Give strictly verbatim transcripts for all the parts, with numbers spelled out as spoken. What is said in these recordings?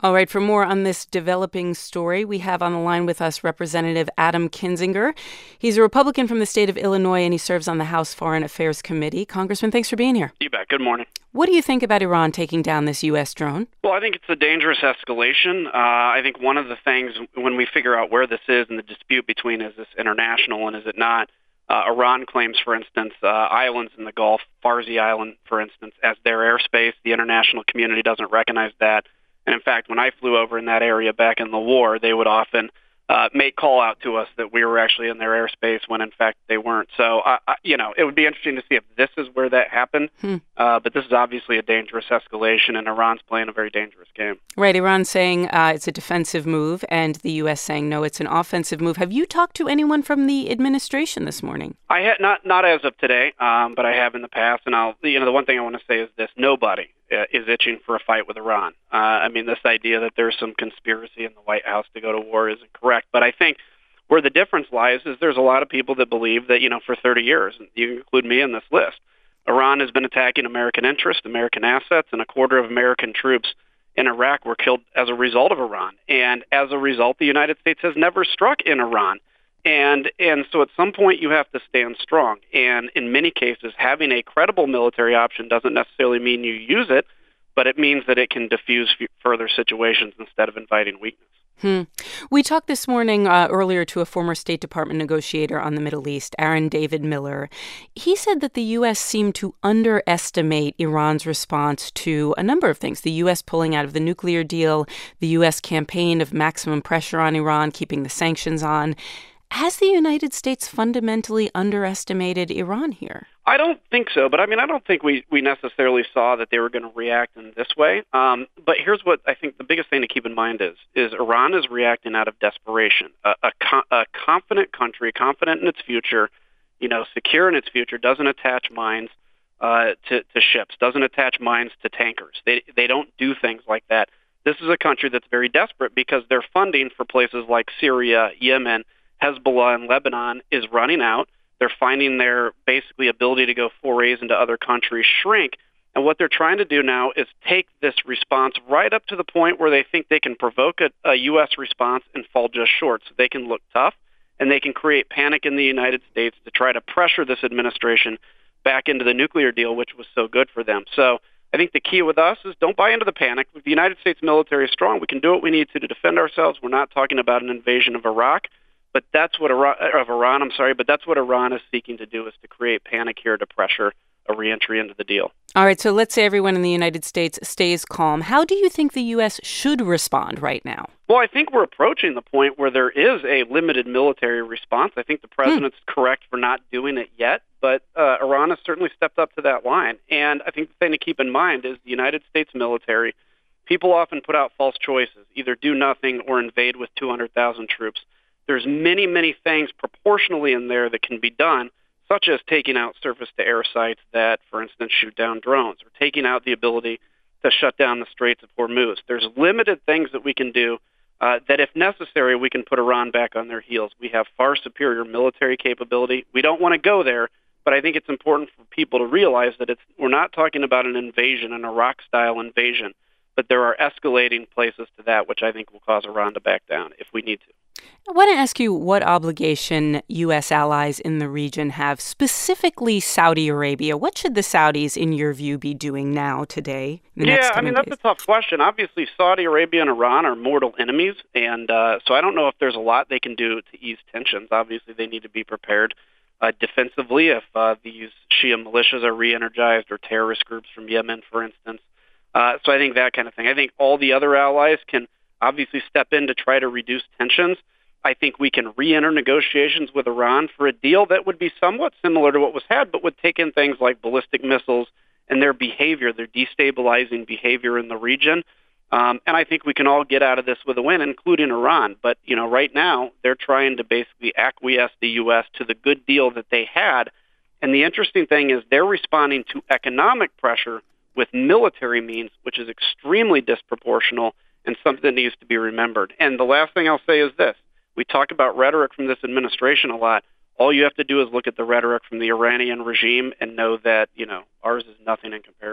All right, for more on this developing story, we have on the line with us Representative Adam Kinzinger. He's a Republican from the state of Illinois, and he serves on the House Foreign Affairs Committee. Congressman, thanks for being here. You bet. Good morning. What do you think about Iran taking down this U S drone? Well, I think it's a dangerous escalation. Uh, I think one of the things when we figure out where this is and the dispute between is this international and is it not, uh, Iran claims, for instance, uh, islands in the Gulf, Farsi Island, for instance, as their airspace. The international community doesn't recognize that. And in fact, when I flew over in that area back in the war, they would often uh, make call out to us that we were actually in their airspace when in fact they weren't. So, uh, you know, it would be interesting to see if this is where that happened. Hmm. Uh, but this is obviously a dangerous escalation, and Iran's playing a very dangerous game. Right. Iran saying uh, it's a defensive move, and the U S saying, no, it's an offensive move. Have you talked to anyone from the administration this morning? I had not not as of today, um, but I have in the past. And I'll, you know, the one thing I want to say is this: nobody uh, is itching for a fight with Iran. Uh, I mean, this idea that there's some conspiracy in the White House to go to war isn't correct. But I think where the difference lies is there's a lot of people that believe that, you know, for thirty years, and you can include me in this list, Iran has been attacking American interests, American assets, and a quarter of American troops in Iraq were killed as a result of Iran. And as a result, the United States has never struck in Iran. And and so at some point you have to stand strong. And in many cases, having a credible military option doesn't necessarily mean you use it, but it means that it can diffuse f- further situations instead of inviting weakness. Hmm. We talked this morning uh, earlier to a former State Department negotiator on the Middle East, Aaron David Miller. He said that the U S seemed to underestimate Iran's response to a number of things. The U S pulling out of the nuclear deal, the U S campaign of maximum pressure on Iran, keeping the sanctions on. Has the United States fundamentally underestimated Iran here? I don't think so, but I mean, I don't think we, we necessarily saw that they were going to react in this way. Um, but here's what I think the biggest thing to keep in mind is, is Iran is reacting out of desperation. A, a, co- a confident country, confident in its future, you know, secure in its future, doesn't attach mines uh, to, to ships, doesn't attach mines to tankers. They they don't do things like that. This is a country that's very desperate because their funding for places like Syria, Yemen, Hezbollah, and Lebanon is running out. They're finding their basically ability to go forays into other countries shrink. And what they're trying to do now is take this response right up to the point where they think they can provoke a, a U S response and fall just short. So they can look tough and they can create panic in the United States to try to pressure this administration back into the nuclear deal, which was so good for them. So I think the key with us is don't buy into the panic. The United States military is strong. We can do what we need to to defend ourselves. We're not talking about an invasion of Iraq. But that's what Iran, of Iran, I'm sorry, but that's what Iran is seeking to do, is to create panic here to pressure a reentry into the deal. All right, so let's say everyone in the United States stays calm. How do you think the U S should respond right now? Well, I think we're approaching the point where there is a limited military response. I think the president's hmm. correct for not doing it yet, but uh, Iran has certainly stepped up to that line. And I think the thing to keep in mind is the United States military, people often put out false choices, either do nothing or invade with two hundred thousand troops. There's many, many things proportionally in there that can be done, such as taking out surface-to-air sites that, for instance, shoot down drones, or taking out the ability to shut down the Straits of Hormuz. There's limited things that we can do uh, that, if necessary, we can put Iran back on their heels. We have far superior military capability. We don't want to go there, but I think it's important for people to realize that it's we're not talking about an invasion, an Iraq-style invasion, but there are escalating places to that, which I think will cause Iran to back down if we need to. I want to ask you what obligation U S allies in the region have, specifically Saudi Arabia. What should the Saudis, in your view, be doing now, today? The yeah, next I mean, days? that's a tough question. Obviously, Saudi Arabia and Iran are mortal enemies, and uh, so I don't know if there's a lot they can do to ease tensions. Obviously, they need to be prepared uh, defensively if uh, these Shia militias are re-energized, or terrorist groups from Yemen, for instance. Uh, so I think that kind of thing. I think all the other allies can obviously step in to try to reduce tensions. I think we can re-enter negotiations with Iran for a deal that would be somewhat similar to what was had, but would take in things like ballistic missiles and their behavior, their destabilizing behavior in the region. Um, and I think we can all get out of this with a win, including Iran. But, you know, right now they're trying to basically acquiesce the U S to the good deal that they had. And the interesting thing is they're responding to economic pressure with military means, which is extremely disproportional and something that needs to be remembered. And the last thing I'll say is this. We talk about rhetoric from this administration a lot. All you have to do is look at the rhetoric from the Iranian regime and know that, you know, ours is nothing in comparison.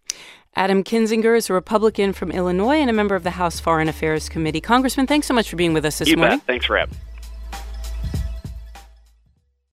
Adam Kinzinger is a Republican from Illinois and a member of the House Foreign Affairs Committee. Congressman, thanks so much for being with us this you morning. Bet. Thanks for having me.